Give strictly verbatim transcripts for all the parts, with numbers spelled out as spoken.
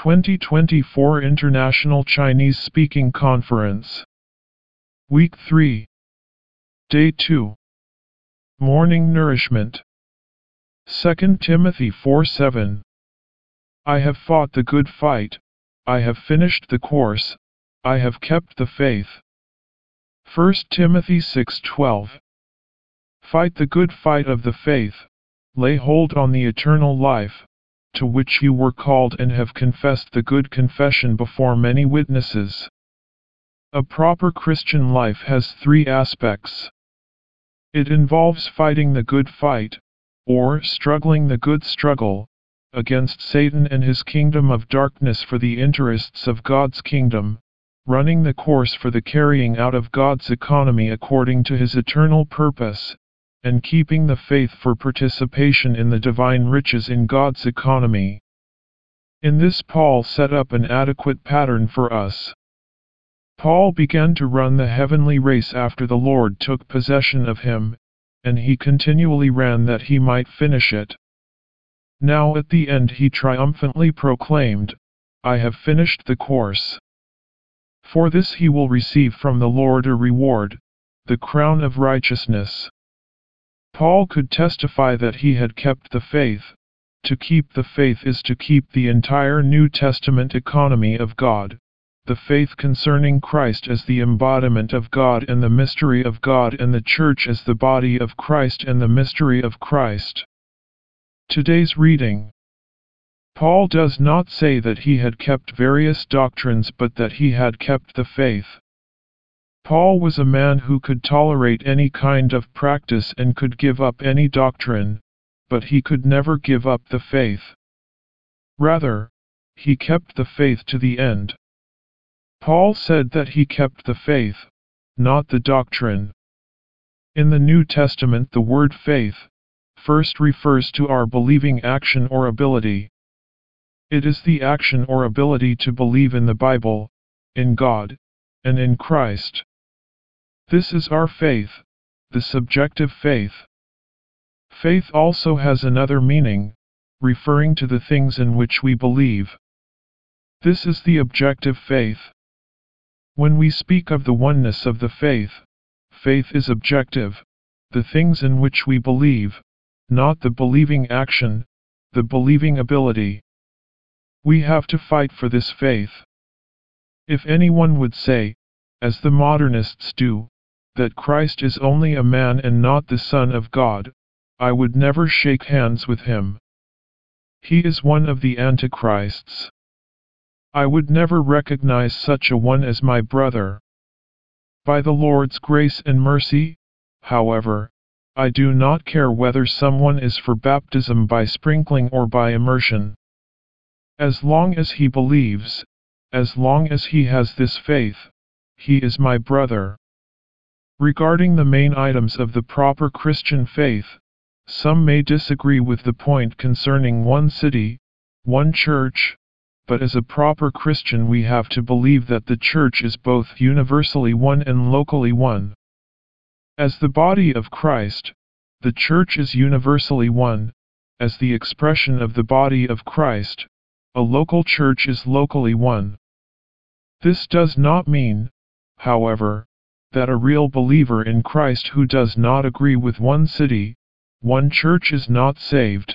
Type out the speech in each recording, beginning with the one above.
twenty twenty-four International Chinese Speaking Conference. Week three. Day two. Morning Nourishment. Second Timothy four seven. I have fought the good fight, I have finished the course, I have kept the faith. First Timothy six twelve. Fight the good fight of the faith, lay hold on the eternal life, to which you were called and have confessed the good confession before many witnesses. A proper Christian life has three aspects. It involves fighting the good fight, or struggling the good struggle, against Satan and his kingdom of darkness for the interests of God's kingdom, running the course for the carrying out of God's economy according to his eternal purpose, and keeping the faith for participation in the divine riches in God's economy. In this Paul set up an adequate pattern for us. Paul began to run the heavenly race after the Lord took possession of him, and he continually ran that he might finish it. Now at the end he triumphantly proclaimed, I have finished the course. For this he will receive from the Lord a reward, the crown of righteousness. Paul could testify that he had kept the faith. To keep the faith is to keep the entire New Testament economy of God, the faith concerning Christ as the embodiment of God and the mystery of God, and the church as the body of Christ and the mystery of Christ. Today's reading. Paul does not say that he had kept various doctrines but that he had kept the faith. Paul was a man who could tolerate any kind of practice and could give up any doctrine, but he could never give up the faith. Rather, he kept the faith to the end. Paul said that he kept the faith, not the doctrine. In the New Testament, the word faith first refers to our believing action or ability. It is the action or ability to believe in the Bible, in God, and in Christ. This is our faith, the subjective faith. Faith also has another meaning, referring to the things in which we believe. This is the objective faith. When we speak of the oneness of the faith, faith is objective, the things in which we believe, not the believing action, the believing ability. We have to fight for this faith. If anyone would say, as the modernists do, that Christ is only a man and not the Son of God, I would never shake hands with him. He is one of the antichrists. I would never recognize such a one as my brother. By the Lord's grace and mercy, however, I do not care whether someone is for baptism by sprinkling or by immersion. As long as he believes, as long as he has this faith, he is my brother. Regarding the main items of the proper Christian faith, some may disagree with the point concerning one city, one church, but as a proper Christian we have to believe that the church is both universally one and locally one. As the body of Christ, the church is universally one, as the expression of the body of Christ, a local church is locally one. This does not mean, however, that a real believer in Christ who does not agree with one city, one church is not saved.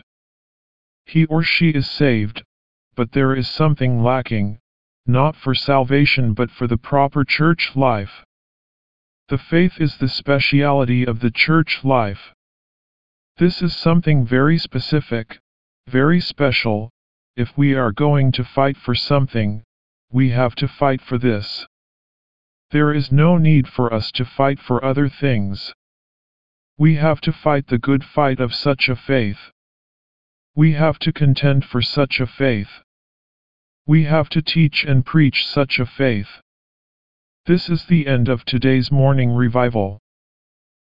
He or she is saved, but there is something lacking, not for salvation but for the proper church life. The faith is the speciality of the church life. This is something very specific, very special. If we are going to fight for something, we have to fight for this. There is no need for us to fight for other things. We have to fight the good fight of such a faith. We have to contend for such a faith. We have to teach and preach such a faith. This is the end of today's morning revival.